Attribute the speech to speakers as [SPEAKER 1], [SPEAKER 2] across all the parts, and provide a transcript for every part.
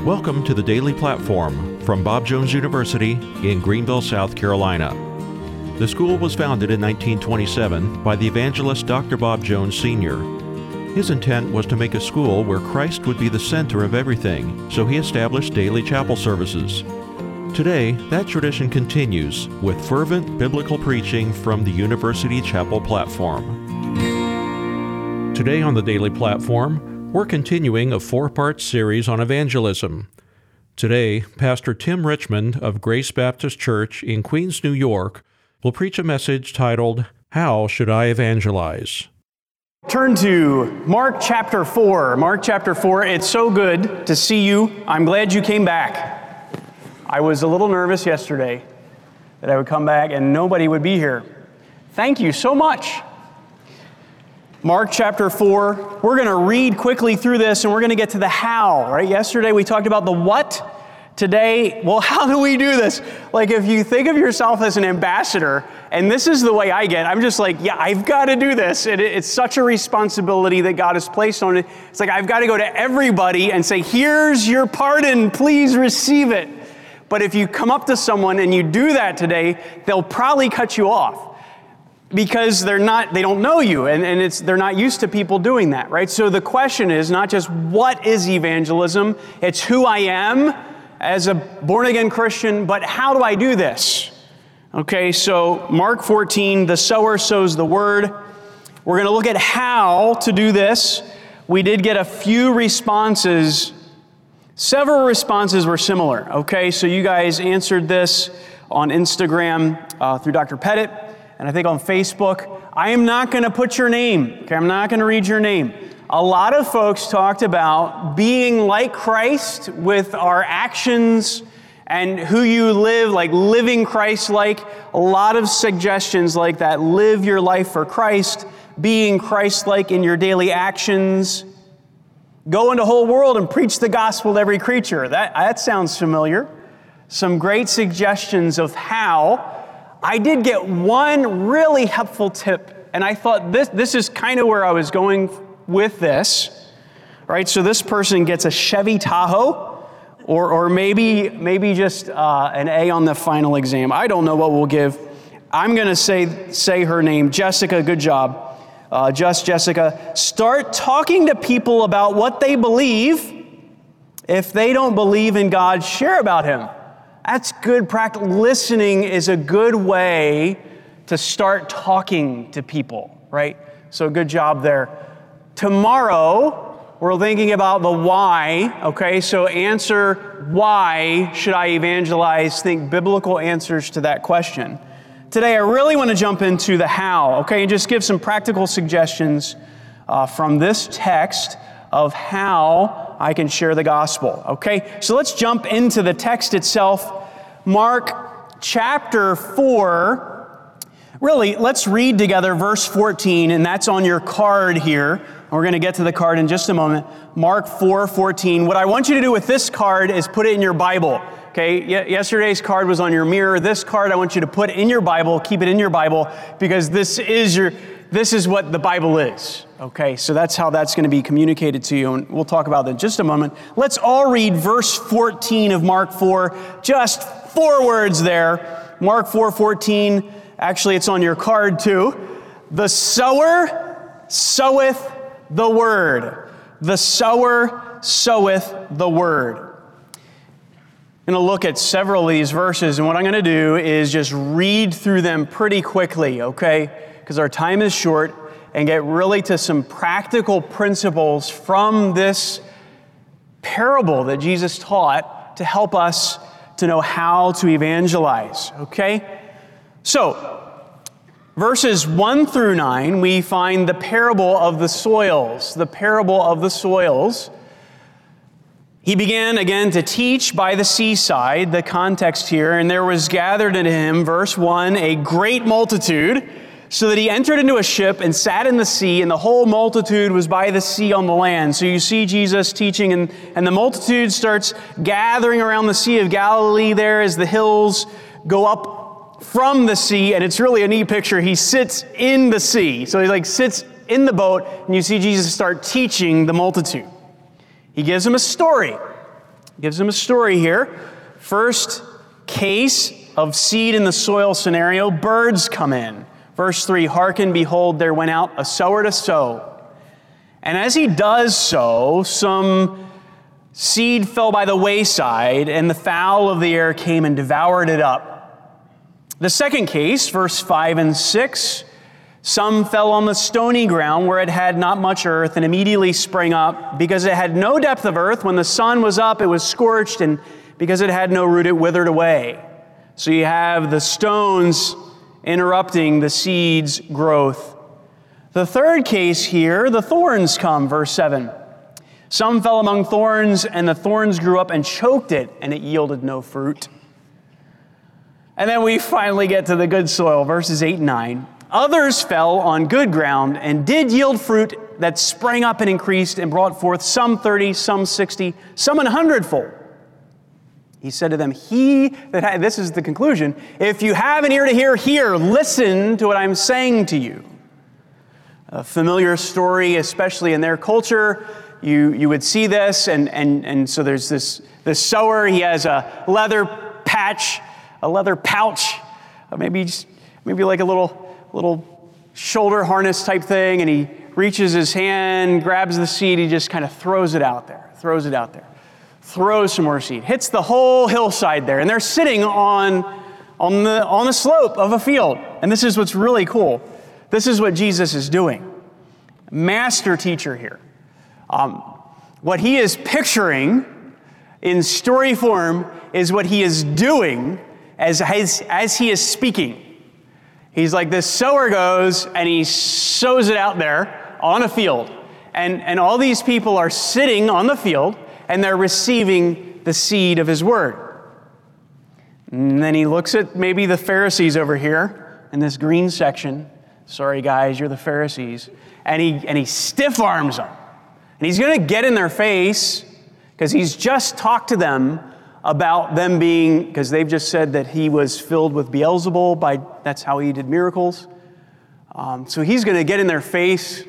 [SPEAKER 1] Welcome to the Daily Platform from Bob Jones University in Greenville, South Carolina. The school was founded in 1927 by the evangelist Dr. Bob Jones Sr. His intent was to make a school where Christ would be the center of everything, so he established daily chapel services. Today, that tradition continues with fervent biblical preaching from the University Chapel platform. Today on the Daily Platform, we're continuing a four-part series on evangelism. Today, Pastor Tim Richmond of Grace Baptist Church in Queens, New York, will preach a message titled, How Should I Evangelize?
[SPEAKER 2] Turn to Mark chapter 4. Mark chapter 4, it's so good to see you. I'm glad you came back. I was a little nervous yesterday that I would come back and nobody would be here. Thank you so much. Mark chapter 4, we're going to read quickly through this and we're going to get to the how, right? Yesterday we talked about the what. Today, well, how do we do this? Like if you think of yourself as an ambassador, and this is the way I get, I'm just like, yeah, I've got to do this. It's such a responsibility that God has placed on it. It's like I've got to go to everybody and say, here's your pardon, please receive it. But if you come up to someone and you do that today, they'll probably cut you off because they don't know you and they're not used to people doing that, right? So the question is not just what is evangelism, it's who I am as a born-again Christian, but how do I do this? Okay, so Mark 14, the sower sows the word. We're going to look at how to do this. We did get a few responses. Several responses were similar, okay? So you guys answered this on Instagram through Dr. Pettit, and I think on Facebook. I am not going to put your name, okay? I'm not going to read your name. A lot of folks talked about being like Christ with our actions and who you live, like living Christ-like. A lot of suggestions like that. Live your life for Christ, being Christ-like in your daily actions. Go into the whole world and preach the gospel to every creature. That sounds familiar. Some great suggestions of how. I did get one really helpful tip, and I thought this is kind of where I was going with this. Right? So this person gets a Chevy Tahoe, or maybe just an A on the final exam. I don't know what we'll give. I'm going to say her name, Jessica. Good job. Jessica, start talking to people about what they believe. If they don't believe in God, share about Him. That's good practice. Listening is a good way to start talking to people, right? So good job there. Tomorrow, we're thinking about the why, okay? So answer, why should I evangelize? Think biblical answers to that question. Today, I really want to jump into the how, okay, and just give some practical suggestions from this text of how I can share the gospel, okay? So let's jump into the text itself. Mark chapter 4, really, let's read together verse 14, and that's on your card here. We're going to get to the card in just a moment. Mark 4:14. What I want you to do with this card is put it in your Bible. Okay, yesterday's card was on your mirror. This card I want you to put in your Bible, keep it in your Bible, because this is what the Bible is. Okay, so that's how that's going to be communicated to you, and we'll talk about that in just a moment. Let's all read verse 14 of Mark 4, just 4 words there. Mark 4:14, actually it's on your card too. The sower soweth the word. The sower soweth the word. I'm going to look at several of these verses, and what I'm going to do is just read through them pretty quickly, okay? Because our time is short, and get really to some practical principles from this parable that Jesus taught to help us to know how to evangelize, okay? So, verses 1 through 9, we find the parable of the soils. The parable of the soils. He began again to teach by the seaside, the context here, and there was gathered unto him, verse 1, a great multitude, so that he entered into a ship and sat in the sea, and the whole multitude was by the sea on the land. So you see Jesus teaching, and the multitude starts gathering around the Sea of Galilee there as the hills go up from the sea, and it's really a neat picture. He sits in the sea. So he sits in the boat, and you see Jesus start teaching the multitude. He gives them a story. Gives them a story here. First case of seed in the soil scenario, birds come in. Verse 3, hearken, behold, there went out a sower to sow. And as he does so, some seed fell by the wayside, and the fowl of the air came and devoured it up. The second case, verse 5 and 6, some fell on the stony ground where it had not much earth and immediately sprang up. Because it had no depth of earth, when the sun was up, it was scorched, and because it had no root, it withered away. So you have the stones interrupting the seed's growth. The third case here, the thorns come, verse 7. Some fell among thorns, and the thorns grew up and choked it, and it yielded no fruit. And then we finally get to the good soil, verses 8 and 9. Others fell on good ground and did yield fruit that sprang up and increased and brought forth some 30, some 60, some 100-fold. He said to them, this is the conclusion, if you have an ear to hear, hear, listen to what I'm saying to you. A familiar story, especially in their culture. You would see this, and so there's this sower. He has a leather pouch, maybe like a little shoulder harness type thing, and he reaches his hand, grabs the seed, he just kind of throws it out there, throws some more seed, hits the whole hillside there, and they're sitting on the slope of a field. And this is what's really cool. This is what Jesus is doing. Master teacher here. What he is picturing in story form is what he is doing as he is speaking. He's like, this sower goes and he sows it out there on a field. And all these people are sitting on the field and they're receiving the seed of his word. And then he looks at maybe the Pharisees over here in this green section. Sorry guys, you're the Pharisees. And he stiff arms them. And he's going to get in their face because he's just talked to them about them being, because they've just said that he was filled with Beelzebul, that's how he did miracles. So he's going to get in their face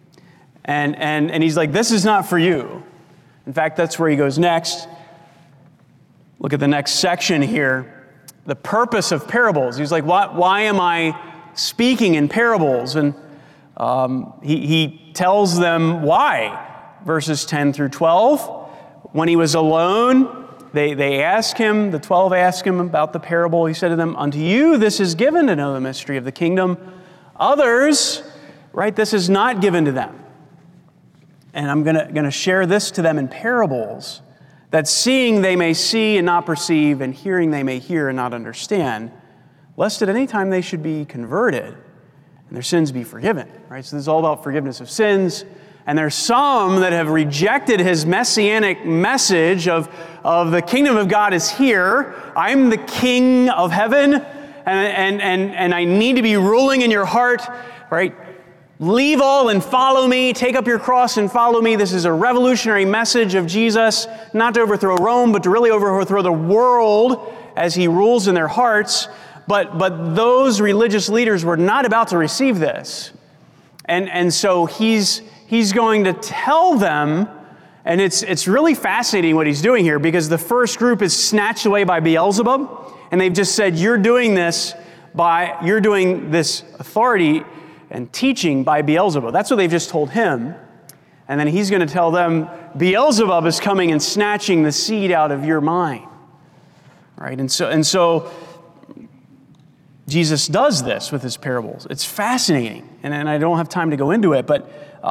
[SPEAKER 2] and he's like, this is not for you. In fact, that's where he goes next. Look at the next section here. The purpose of parables. He's like, why am I speaking in parables? And he tells them why. Verses 10 through 12. When he was alone, they ask him, the 12 ask him about the parable. He said to them, unto you this is given to know the mystery of the kingdom. Others, right, this is not given to them. And I'm going to share this to them in parables, that seeing they may see and not perceive, and hearing they may hear and not understand, lest at any time they should be converted and their sins be forgiven. Right? So this is all about forgiveness of sins. And there's some that have rejected his messianic message of the kingdom of God is here. I'm the king of heaven, and I need to be ruling in your heart, right? Leave all and follow me. Take up your cross and follow me. This is a revolutionary message of Jesus, not to overthrow Rome, but to really overthrow the world as he rules in their hearts. But those religious leaders were not about to receive this. And so he's going to tell them, and it's really fascinating what he's doing here, because the first group is snatched away by Beelzebub, and they've just said, you're doing this authority and teaching by Beelzebub. That's what they've just told him. And then he's going to tell them, Beelzebub is coming and snatching the seed out of your mind. Right? And so Jesus does this with his parables. It's fascinating, and I don't have time to go into it, but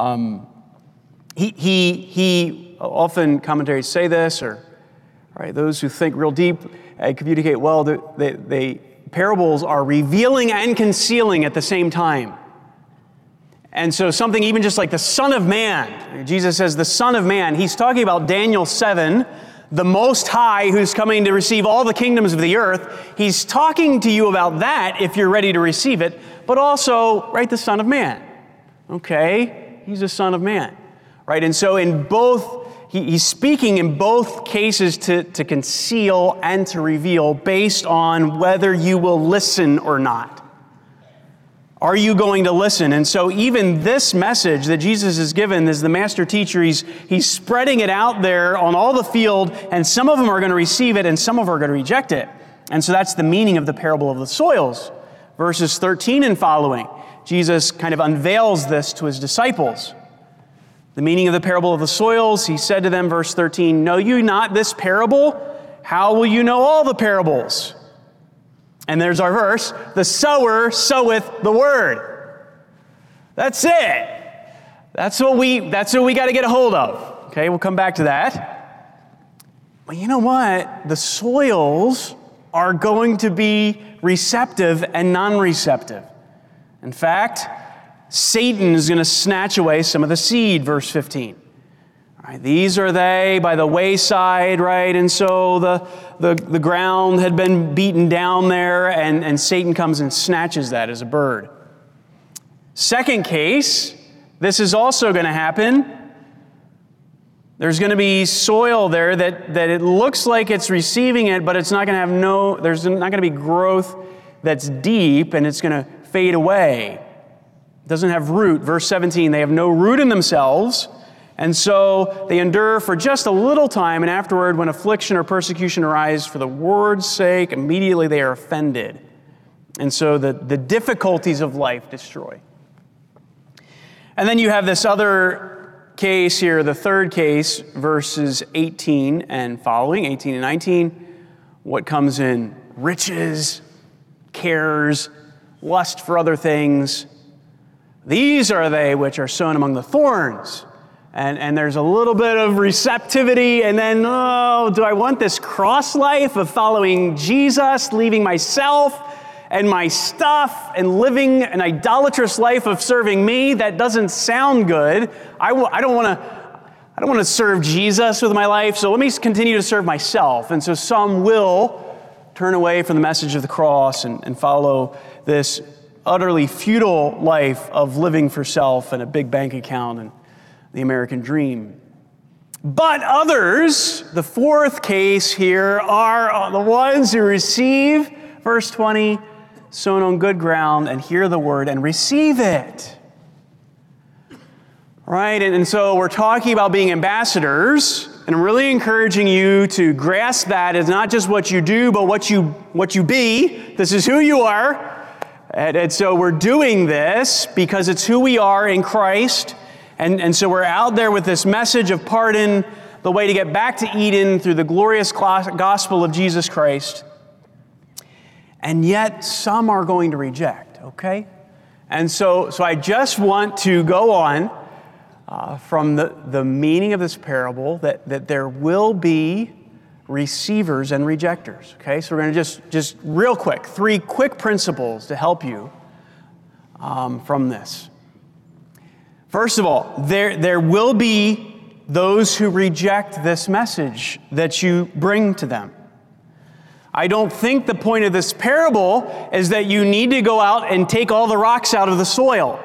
[SPEAKER 2] he often, commentaries say this, or right, those who think real deep communicate well, the parables are revealing and concealing at the same time. And so something even just like the Son of Man, Jesus says the Son of Man, he's talking about Daniel 7, the Most High who's coming to receive all the kingdoms of the earth. He's talking to you about that if you're ready to receive it, but also, right, the Son of Man. Okay, he's the Son of Man, right? And so in both, he's speaking in both cases to conceal and to reveal based on whether you will listen or not. Are you going to listen? And so even this message that Jesus has given as the master teacher, he's spreading it out there on all the field, and some of them are going to receive it and some of them are going to reject it. And so that's the meaning of the parable of the soils. Verses 13 and following, Jesus kind of unveils this to his disciples. The meaning of the parable of the soils, he said to them, verse 13, "Know you not this parable? How will you know all the parables?" And there's our verse, "The sower soweth the word." That's it. That's what we got to get a hold of. Okay, we'll come back to that. But you know what? The soils are going to be receptive and non-receptive. In fact, Satan is going to snatch away some of the seed, verse 15. All right, these are they by the wayside, right? And so the ground had been beaten down there, and Satan comes and snatches that as a bird. Second case, this is also going to happen. There's going to be soil there that it looks like it's receiving it, but it's not going to have there's not going to be growth that's deep, and it's going to fade away. It doesn't have root. Verse 17, they have no root in themselves, and so they endure for just a little time, and afterward, when affliction or persecution arise for the word's sake, immediately they are offended. And so the difficulties of life destroy. And then you have this other case here, the third case, verses 18 and following, 18 and 19. What comes in? Riches, cares, lust for other things. These are they which are sown among the thorns. And there's a little bit of receptivity, and then, do I want this cross life of following Jesus, leaving myself and my stuff, and living an idolatrous life of serving me? That doesn't sound good. I don't want to serve Jesus with my life, so let me continue to serve myself. And so some will turn away from the message of the cross and follow this utterly futile life of living for self and a big bank account and the American dream. But others, the fourth case here, are the ones who receive, verse 20, sown on good ground, and hear the word and receive it. Right? And so we're talking about being ambassadors, and I'm really encouraging you to grasp that as not just what you do, but what you be. This is who you are. And so we're doing this because it's who we are in Christ. And so we're out there with this message of pardon, the way to get back to Eden through the glorious gospel of Jesus Christ. And yet some are going to reject, okay? And so I just want to go on from the meaning of this parable that there will be receivers and rejectors, okay? So we're going to just real quick, 3 quick principles to help you from this. First of all, there will be those who reject this message that you bring to them. I don't think the point of this parable is that you need to go out and take all the rocks out of the soil.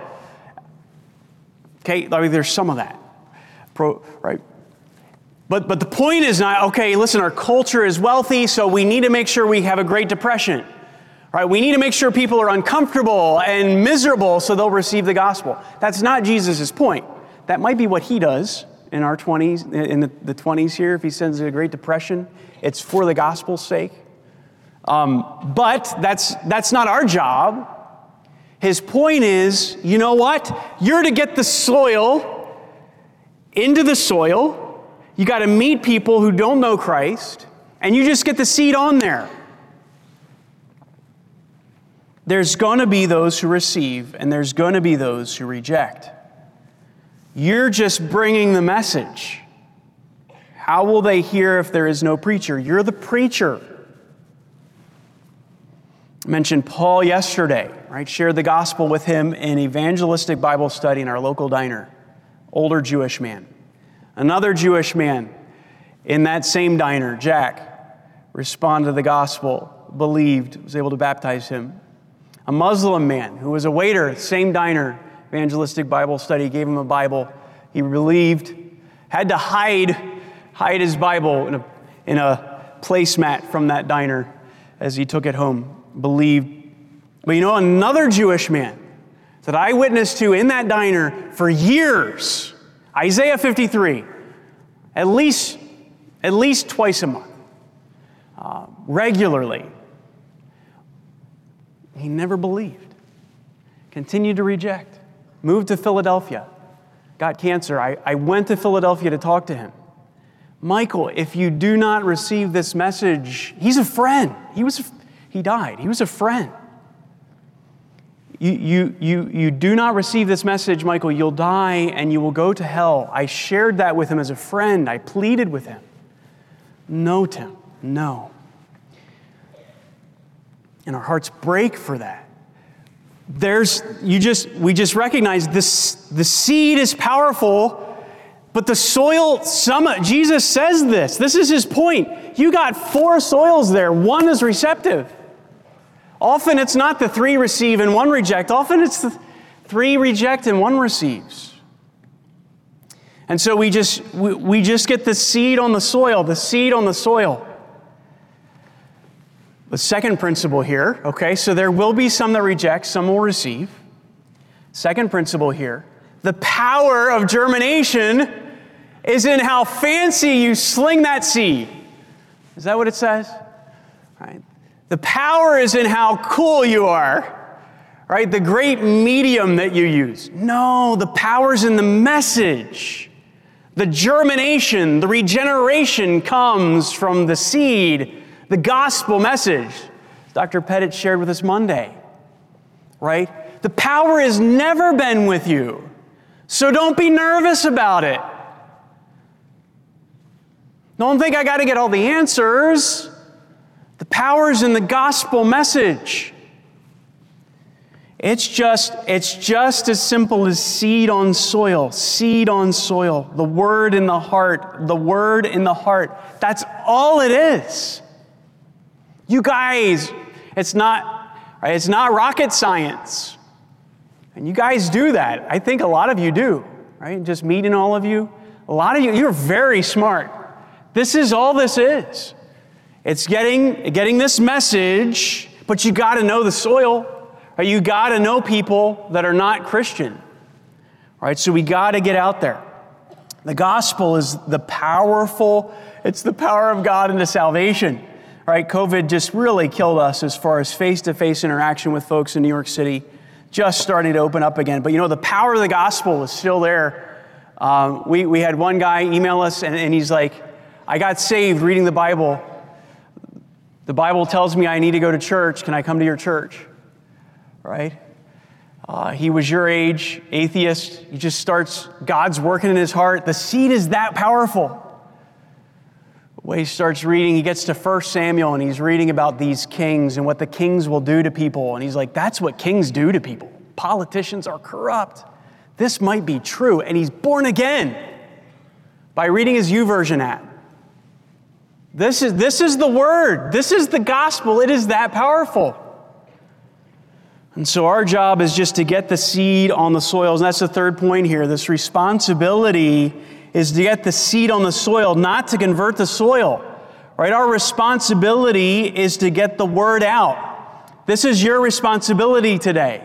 [SPEAKER 2] Okay, I mean, there's some of that, right? But the point is not, okay, listen, our culture is wealthy, so we need to make sure we have a Great Depression. Right? We need to make sure people are uncomfortable and miserable so they'll receive the gospel. That's not Jesus' point. That might be what he does in our 20s, in the 20s here, if he sends a Great Depression. It's for the gospel's sake. But that's not our job. His point is, you know what? You're to get the soil into the soil. You got to meet people who don't know Christ, and you just get the seed on there. There's going to be those who receive, and there's going to be those who reject. You're just bringing the message. How will they hear if there is no preacher? You're the preacher. I mentioned Paul yesterday, right? Shared the gospel with him in evangelistic Bible study in our local diner. Older Jewish man. Another Jewish man in that same diner, Jack, responded to the gospel, believed, was able to baptize him. A Muslim man who was a waiter, same diner, evangelistic Bible study, gave him a Bible. He believed, had to hide his Bible in a placemat from that diner as he took it home, believed. But you know, another Jewish man that I witnessed to in that diner for years. Isaiah 53, at least twice a month, regularly. He never believed, continued to reject, moved to Philadelphia, got cancer. I went to Philadelphia to talk to him. Michael, if you do not receive this message, he's a friend. He died. He was a friend. You do not receive this message, Michael, you'll die and you will go to hell. I shared that with him as a friend. I pleaded with him. No, Tim, no. And our hearts break for that. We just recognize this. The seed is powerful, but the soil, Jesus says this. This is his point. You got 4 soils there. One is receptive. Often it's not the 3 receive and 1 reject. Often it's the 3 reject and 1 receives. And so we just get the seed on the soil, the seed on the soil. The second principle here, okay, so there will be some that reject, some will receive. Second principle here, the power of germination is in how fancy you sling that seed. Is that what it says? Right. The power is in how cool you are, right? The great medium that you use. No, the power's in the message. The germination, the regeneration comes from the seed, the gospel message. Dr. Pettit shared with us Monday, right? The power has never been with you, so don't be nervous about it. Don't think I got to get all the answers. The power's in the gospel message. It's just as simple as seed on soil, the word in the heart, the word in the heart. That's all it is. You guys, it's not rocket science. And you guys do that. I think a lot of you do, right? Just meeting all of you. A lot of you, you're very smart. This is all this is. It's getting this message, but you got to know the soil. Right? You got to know people that are not Christian. Right? So we got to get out there. The gospel is it's the power of God into salvation. Right? COVID just really killed us as far as face-to-face interaction with folks in New York City. Just starting to open up again. But the power of the gospel is still there. We had one guy email us and he's like, I got saved reading the Bible. The Bible tells me I need to go to church. Can I come to your church? Right? He was your age, atheist. He just starts, God's working in his heart. The seed is that powerful. When he starts reading, he gets to 1 Samuel and he's reading about these kings and what the kings will do to people. And he's like, that's what kings do to people. Politicians are corrupt. This might be true. And he's born again by reading his YouVersion app. This is the word. This is the gospel. It is that powerful. And so our job is just to get the seed on the soils. And that's the third point here. This responsibility is to get the seed on the soil, not to convert the soil. Right? Our responsibility is to get the word out. This is your responsibility today.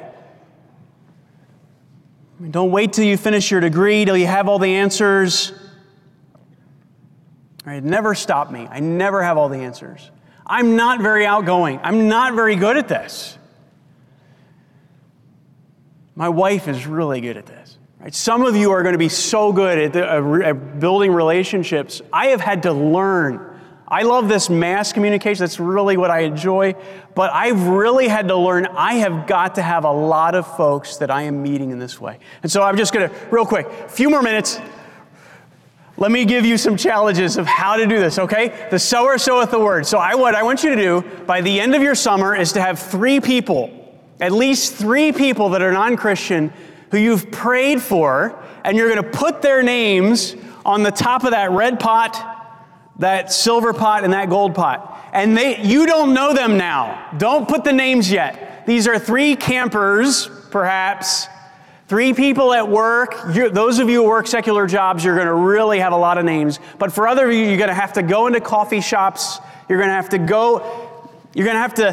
[SPEAKER 2] Don't wait till you finish your degree, till you have all the answers. Right? Never stop me. I never have all the answers. I'm not very outgoing. I'm not very good at this. My wife is really good at this. Right? Some of you are going to be so good at building relationships. I have had to learn. I love this mass communication. That's really what I enjoy. But I've really had to learn. I have got to have a lot of folks that I am meeting in this way. And so I'm just going to, real quick, a few more minutes. Let me give you some challenges of how to do this, okay? The sower soweth the word. So what I want you to do by the end of your summer is to have 3 people, at least 3 people that are non-Christian who you've prayed for, and you're going to put their names on the top of that red pot, that silver pot, and that gold pot. And you don't know them now. Don't put the names yet. These are 3 campers, perhaps, 3 people at work. Those of you who work secular jobs, you're going to really have a lot of names. But for other of you, you're going to have to go into coffee shops. You're going to have to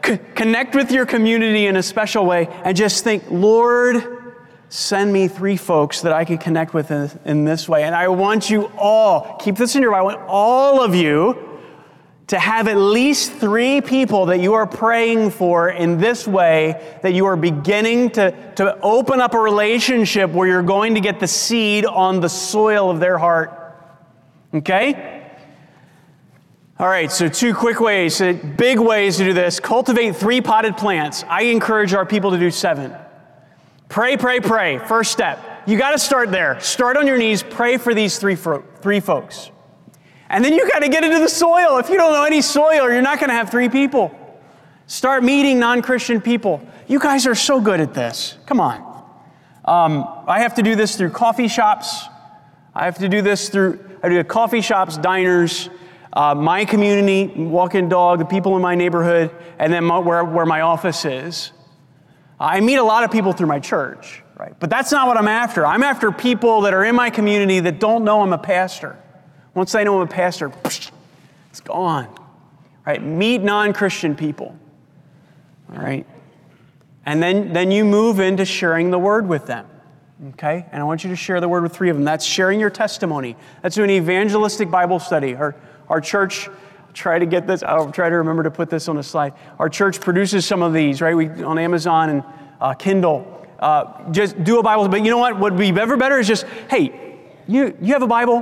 [SPEAKER 2] connect with your community in a special way and just think, Lord, send me 3 folks that I can connect with in this way. And I want you all, keep this in your mind, I want all of you to have at least 3 people that you are praying for in this way, that you are beginning to open up a relationship where you're going to get the seed on the soil of their heart. Okay? All right, so 2 quick ways, big ways to do this. Cultivate 3 potted plants. I encourage our people to do 7. Pray, pray, pray. First step. You got to start there. Start on your knees. Pray for these 3 folks. And then you got to get into the soil. If you don't know any soil, you're not going to have 3 people. Start meeting non-Christian people. You guys are so good at this. Come on. I have to do this through coffee shops. I do coffee shops, diners, my community, walking dog, the people in my neighborhood, and then where my office is. I meet a lot of people through my church, right? But that's not what I'm after. I'm after people that are in my community that don't know I'm a pastor. Once they know I'm a pastor, it's gone, right? Meet non-Christian people, all right? And then you move into sharing the word with them, okay? And I want you to share the word with 3 of them. That's sharing your testimony. That's doing evangelistic Bible study. Our church, I'll try to remember to put this on a slide. Our church produces some of these, right? On Amazon and Kindle. Just do a Bible, but you know what? What would be ever better is just, hey, you have a Bible?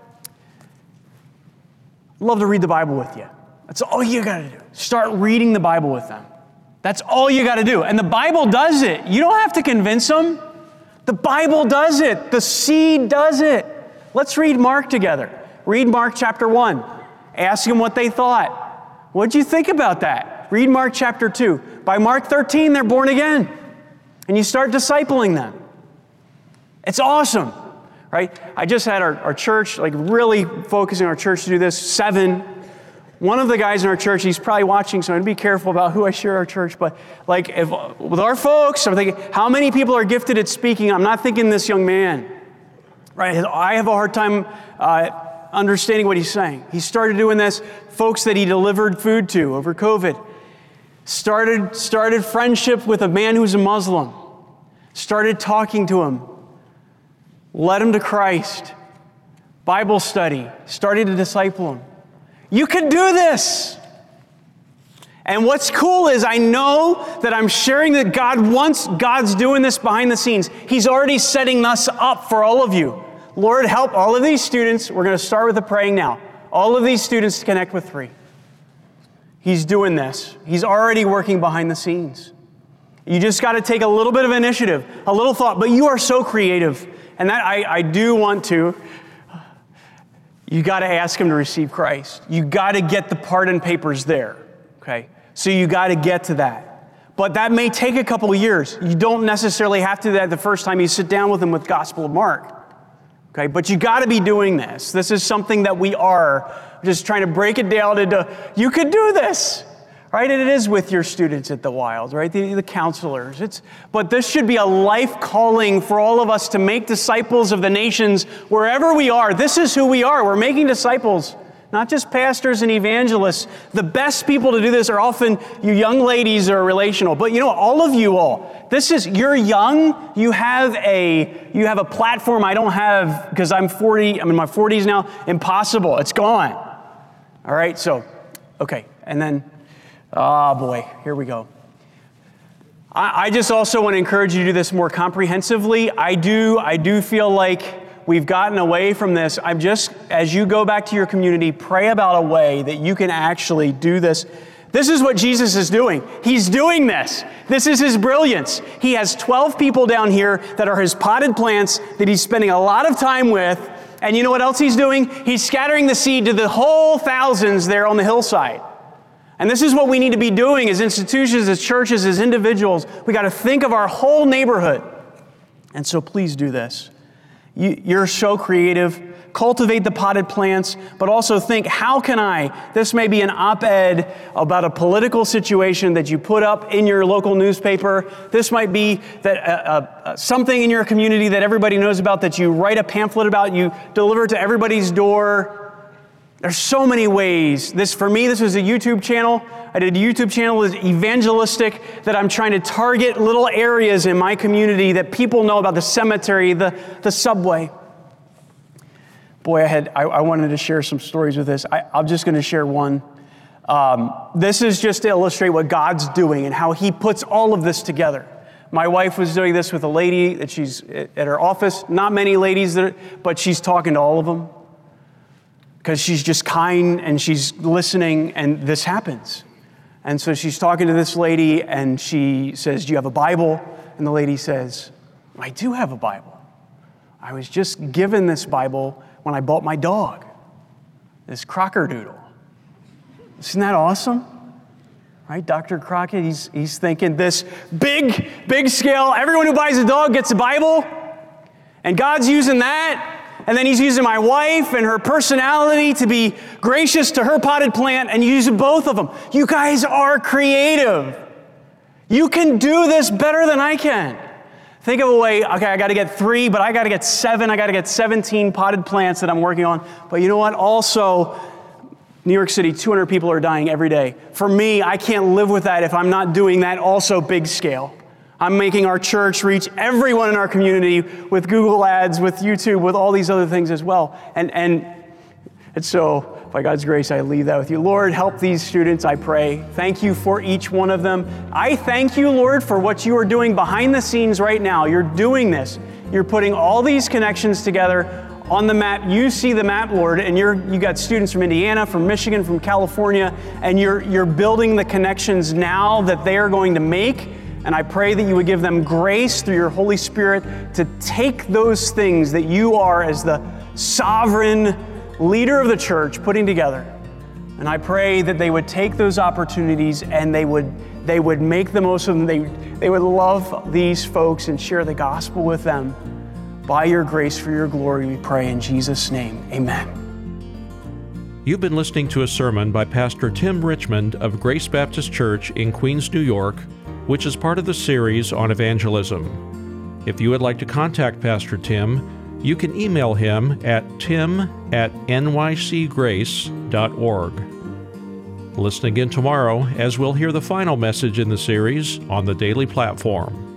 [SPEAKER 2] I'd love to read the Bible with you. That's all you got to do. Start reading the Bible with them. That's all you got to do. And the Bible does it. You don't have to convince them. The Bible does it. The seed does it. Let's read Mark together. Read Mark chapter 1. Ask them what they thought. What'd you think about that? Read Mark chapter 2. By Mark 13, they're born again. And you start discipling them. It's awesome. Right? I just had our church, really focusing our church to do this, 7. One of the guys in our church, he's probably watching, so I'm going to be careful about who I share our church, but with our folks, I'm thinking, how many people are gifted at speaking? I'm not thinking this young man. Right? I have a hard time understanding what he's saying. He started doing this, folks that he delivered food to over COVID. Started friendship with a man who's a Muslim. Started talking to him. Led him to Christ. Bible study. Started to disciple him. You can do this. And what's cool is I know that I'm sharing that God's doing this behind the scenes. He's already setting us up for all of you. Lord, help all of these students. We're going to start with the praying now. All of these students to connect with 3. He's doing this. He's already working behind the scenes. You just got to take a little bit of initiative, a little thought, but you are so creative. And that I do want to. You got to ask him to receive Christ. You got to get the pardon papers there, okay? So you got to get to that. But that may take a couple of years. You don't necessarily have to do that the first time you sit down with him with Gospel of Mark, okay? But you got to be doing this. This is something that we are just trying to break it down into, you could do this, right? And it is with your students at the Wild, right? The counselors. But this should be a life calling for all of us to make disciples of the nations wherever we are. This is who we are. We're making disciples, not just pastors and evangelists. The best people to do this are often you young ladies that are relational. But all of you all, you're young. You have a platform I don't have because I'm 40. I'm in my 40s now. Impossible. It's gone. All right. So, okay. And then, oh boy, here we go. I just also want to encourage you to do this more comprehensively. I do feel like we've gotten away from this. As you go back to your community, pray about a way that you can actually do this. This is what Jesus is doing. He's doing this. This is his brilliance. He has 12 people down here that are his potted plants that he's spending a lot of time with. And you know what else he's doing? He's scattering the seed to the whole thousands there on the hillside. And this is what we need to be doing as institutions, as churches, as individuals. We got to think of our whole neighborhood. And so please do this. You're so creative. Cultivate the potted plants, but also think, how can this may be an op-ed about a political situation that you put up in your local newspaper. This might be that something in your community that everybody knows about that you write a pamphlet about, you deliver to everybody's door. There's so many ways. For me, this was a YouTube channel. I did a YouTube channel that's evangelistic, that I'm trying to target little areas in my community that people know about: the cemetery, the subway. Boy, I wanted to share some stories with this. I'm just going to share one. This is just to illustrate what God's doing and how He puts all of this together. My wife was doing this with a lady that she's at her office. Not many ladies, but she's talking to all of them because she's just kind and she's listening, and this happens. And so she's talking to this lady and she says, "Do you have a Bible?" And the lady says, "I do have a Bible. I was just given this Bible when I bought my dog, this Crockerdoodle." Isn't that awesome? Right? Dr. Crockett, he's thinking this big scale. Everyone who buys a dog gets a Bible. And God's using that. And then He's using my wife and her personality to be gracious to her potted plant and using both of them. You guys are creative. You can do this better than I can. Think of a way, okay, I got to get 3, but I got to get 7. I got to get 17 potted plants that I'm working on. But you know what? Also, New York City, 200 people are dying every day. For me, I can't live with that if I'm not doing that also big scale. I'm making our church reach everyone in our community with Google Ads, with YouTube, with all these other things as well. And so, by God's grace, I leave that with you. Lord, help these students, I pray. Thank you for each one of them. I thank you, Lord, for what you are doing behind the scenes right now. You're doing this. You're putting all these connections together on the map. You see the map, Lord, and you got students from Indiana, from Michigan, from California, and you're building the connections now that they are going to make. And I pray that you would give them grace through your Holy Spirit to take those things that you are as the sovereign leader of the church putting together. And I pray that they would take those opportunities and they would make the most of them. They would love these folks and share the gospel with them. By your grace, for your glory, we pray in Jesus' name. Amen.
[SPEAKER 1] You've been listening to a sermon by Pastor Tim Richmond of Grace Baptist Church in Queens, New York, which is part of the series on evangelism. If you would like to contact Pastor Tim, you can email him at tim@nycgrace.org. Listen again tomorrow as we'll hear the final message in the series on the Daily Platform.